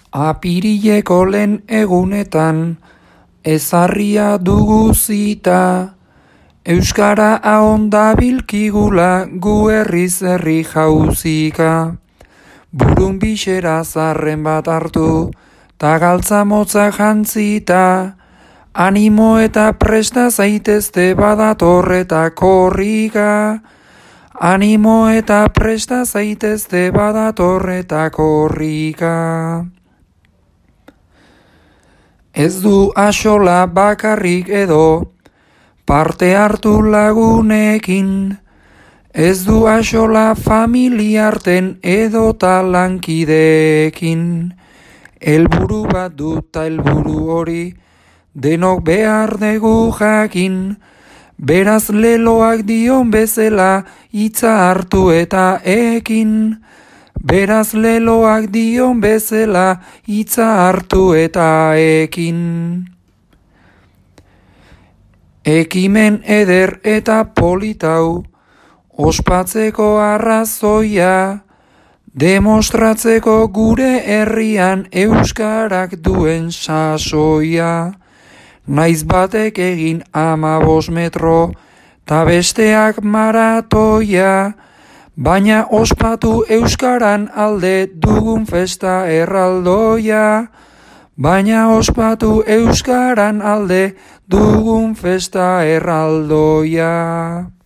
Apirileko lehen egunetan, ezarria dugu zita, euskara ahonda bilkigula gu herriz herri jauzika. Burun bixera zarren bat hartu, ta galtza motza jantzita, animo eta presta zaitezte badator eta korriga. Animo eta presta zaitezte badator eta korriga. Ez du axola bakarrik edo, parte hartu lagunekin. Ez du axola familiarten edo talankideekin. Helburu bat duta helburu hori, denok behar dugu jakin. Beraz leloak dion bezala, hitza hartu eta ekin. Beraz leloak dion bezala, hitza hartu eta ekin. Ekimen eder eta politau, ospatzeko arrazoia, demostratzeko gure herrian euskarak duen sasoia. Naiz batek egin 15 metro, ta besteak maratoia, baina ospatu euskaran alde dugun festa erraldoia. Baina ospatu euskaran alde dugun festa erraldoia.